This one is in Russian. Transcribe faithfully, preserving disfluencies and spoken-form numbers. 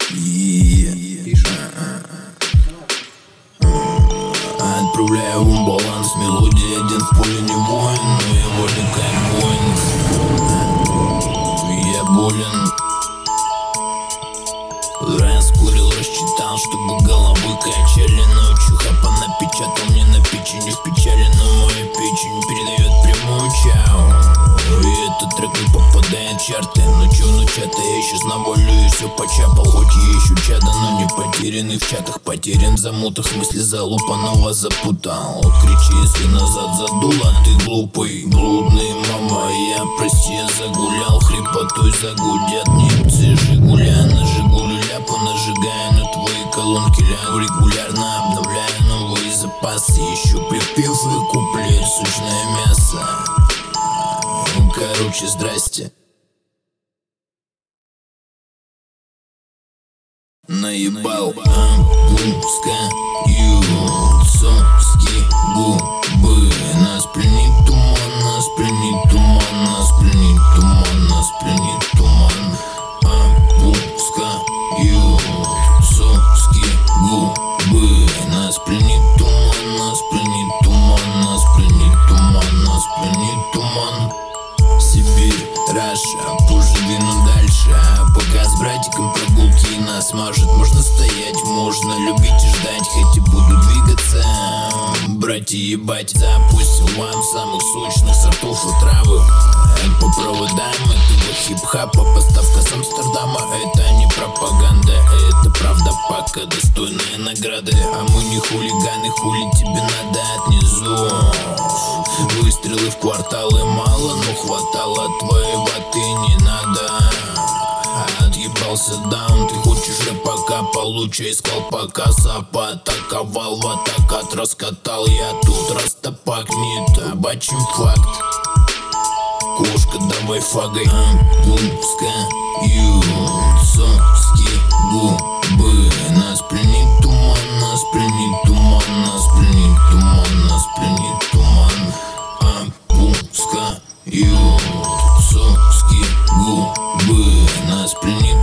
Отправляю в баланс мелодии. Один в поле не воин, но его ликает воин. Я болен. Раскурил, рассчитал, чтобы головы качали. Ночью хапа напечатал мне на печени в печали, но моя печень передает прямую чау. И этот трек не попадает в чарты. Ну чё, ну чата, я сейчас навалю и все почапал. Хоть я ищу чада, но не потерянный в чатах. Потерян в замутах, в смысле залупанного запутал. Кричи, если назад задуло, ты глупый. Блудный мама, я прости, я загулял. Хрипотой загудят немцы. Жигуля на жигулю ляпу нажигая, но твои колонки лягу. Регулярно обновляю новые запасы. Ищу припев и куплет, сочное мясо. Короче, здрасте. Наебал, опускаю соски губы. Нас пленит туман, нас пленит туман, нас пленит туман, нас пленит туман. Опускаю соски губы. Нас пленит туман, нас пленит туман, нас пленит туман, нас пленит туман. Сибирь, Раша, позже двину дальше. А пока с братиком прогулки нас мажет. Можно стоять, можно любить и ждать, хоть и буду двигаться. Братья, ебать, запустил вам самых сочных сортов и травы. По проводам этого хип-хапа. Поставка с Амстердама, это не пропаганда. Это правда, пока достойные награды. А мы не хулиганы, хули тебе надо отнизу. Выстрелы в кварталы мало, но хватало твоей ваты не надо. Отъебался даун, ты хочешь рэп, пока получай из колпака. Сапа атаковал, в атакат раскатал. Я тут растопакнет, табачим факт. Кошка, давай фагой. Опускаю соски губы. Нас пленит туман, нас пленит туман, нас пленит туман, нас пленит туман. Опускаю соски губы. Нас пленит